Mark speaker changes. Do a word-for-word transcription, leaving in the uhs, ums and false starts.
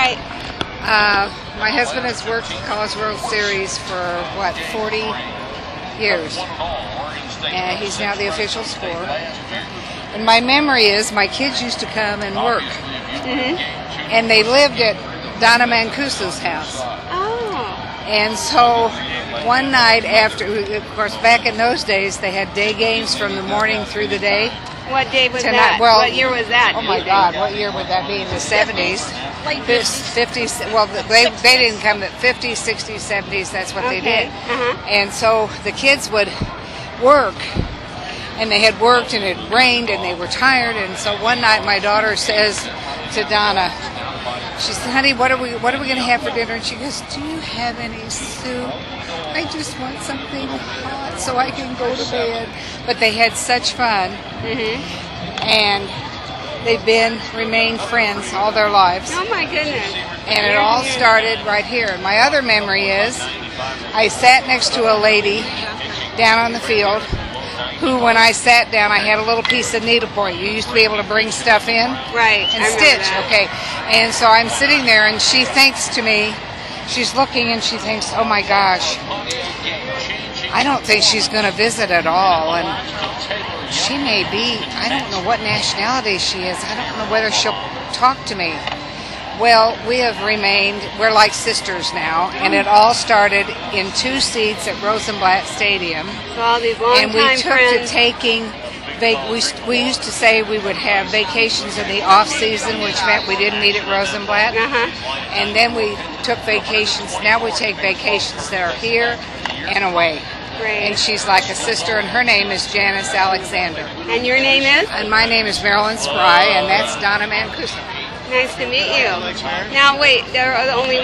Speaker 1: Right.
Speaker 2: Uh, my husband has worked at College World Series for, what, forty years. And he's now the official scorer. And my memory is my kids used to come and work.
Speaker 1: Mm-hmm.
Speaker 2: And they lived at Donna Mancuso's house.
Speaker 1: Oh.
Speaker 2: And so one night after, of course, back in those days, they had day games from the morning through the day.
Speaker 1: What day was
Speaker 2: Tonight,
Speaker 1: that?
Speaker 2: well,
Speaker 1: what year was that?
Speaker 2: Oh my God, what year would that be? In the seventies? fifties. Well, they they didn't come at fifties, sixties, seventies. That's what
Speaker 1: Okay.
Speaker 2: they did.
Speaker 1: Uh-huh.
Speaker 2: And so the kids would work, and they had worked, and it rained, and they were tired. And so one night, my daughter says to Donna, she said, "Honey, what are we what are we going to have for dinner?" And she goes, "Do you have any soup? I just want something hot so I can go to bed." But they had such fun,
Speaker 1: Mm-hmm.
Speaker 2: and they've been remained friends all their lives.
Speaker 1: Oh my goodness.
Speaker 2: And it all started right here. And my other memory is I sat next to a lady down on the field who, when I sat down, I had a little piece of needlepoint. You used to be able to bring stuff in
Speaker 1: Right.
Speaker 2: and
Speaker 1: I remember
Speaker 2: stitch.
Speaker 1: that.
Speaker 2: Okay. And so I'm sitting there, and she thinks to me, she's looking, and she thinks, oh my gosh, I don't think she's going to visit at all. And she may be, I don't know what nationality she is. I don't know whether she'll talk to me. Well, we have remained, we're like sisters now, and it all started in two seats at Rosenblatt Stadium.
Speaker 1: So all these long
Speaker 2: And we
Speaker 1: time
Speaker 2: took
Speaker 1: friends.
Speaker 2: to taking, vac- we, we used to say we would have vacations in the off season, which meant we didn't meet at Rosenblatt.
Speaker 1: Uh-huh.
Speaker 2: And then we took vacations, now we take vacations that are here and away.
Speaker 1: Great.
Speaker 2: And she's like a sister, and her name is Janice Alexander.
Speaker 1: And your name is?
Speaker 2: And my name is Marilyn Spry, and that's Donna Mancuso.
Speaker 1: Nice to meet you. Now wait, there are only